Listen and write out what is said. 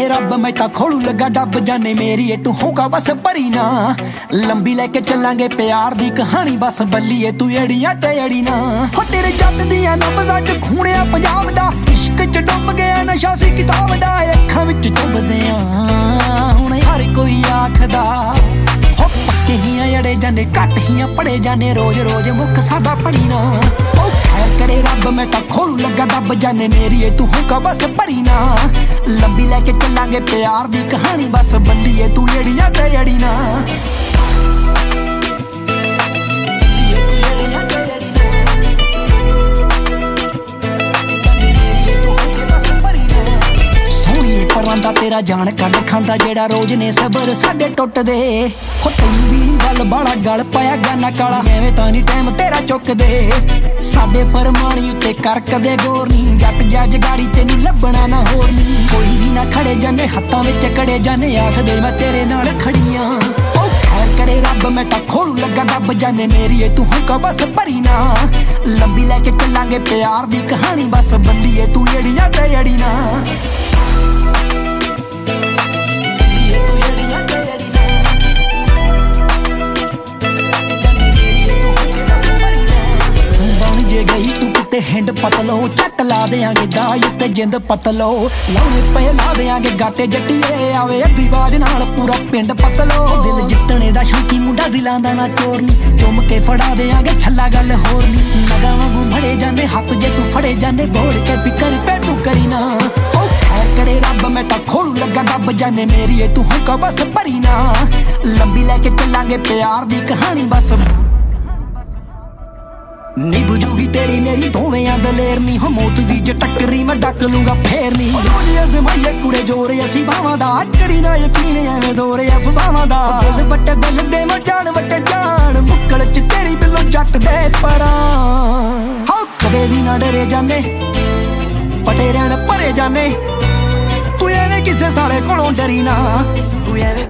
करे रब मैं ता खोलू लगा डब जाने मेरी तू होगा बस भरी ना लंबी लेके चलांगे प्यार दी कहानी बस बल्लीए तू एड़ियां ते एड़ी ना हो तेरे जट दियां नब्ज़ां च खूनिया पंजाब दा इश्क च डुब गया नशा सी किताब दा अखां विच चुभदे हुण हर कोई आखदा हो पक्के हियां अड़े जाने घट हियां पढ़े जाने रोज रोज मुख साडा पढ़ी ना ओ खैर करे रब मैं ता खोलू लगा डब जाने मेरी तू होगा बस भरी ना लंबी लेके चलांगे प्यार दी कहानी बस बल्लीए तू एड़ियां ते एड़ी ना परांदा तेरा जान कड खांदा जेड़ा रोज ने सबर साडे टुटदे हो तैनूं भी नी गल बाला गल पाया गाना काला एवें तां नी टाइम तेरा चुकदे साडे फरमानी उत्ते कर कदे गौर नी जट जज गाड़ी तैनूं लभना ना होर नी कोई भी ना खड़े जाने हत्थां विच कड़े जाने आखदे मैं तेरे नाल खड़ियां ओ खैर करे रब मैं तां खोलू लगा डब जाने मेरी तू होगा बस भरी ना लंबी लेके चलांगे प्यार दी कहानी बस बल्लीए तू एड़ियां ते एड़ी ना गई तू किते हिंड पतलो झट ला देंगे दाई उत्ते जिंद पतलो लाने पे ला देंगे गाटे जट्टीए आवे अद्धी बाज नाल पूरा पिंड पतलो दिल जितने दा शौकी मुंडा दिलां दा ना चोरनी चुम के फड़ा देंगे छल्ला गल होर नी नगा वांगू मड़े जाने हाथ जे तू फड़े जाने बोल के फिकर पे तू करी ना ओ खैर करे रब मैं ता खोलू लगा डब जाने मेरी तू होगा बस भरी ना लंबी लेके चलांगे प्यार दी कहानी बस नी बुझूगी तेरी मेरी दोवें दलेर नी हो मौत भी जे टक्करी मैं डक लूंगा फेर नी रोज अजमाइए कुड़े जोर असी बावां दा करी ना यकीन एवें दोरे अफवाहां दा दिल वट्टे दिल दे मैं जान वट्टे जान मुक्कड़ च तेरी बिल्लो जट दे परां हो कदे भी ना डरे जाने पटे रहण भरे जाने तू एवें किसे साले कोलों डरी ना तू एवें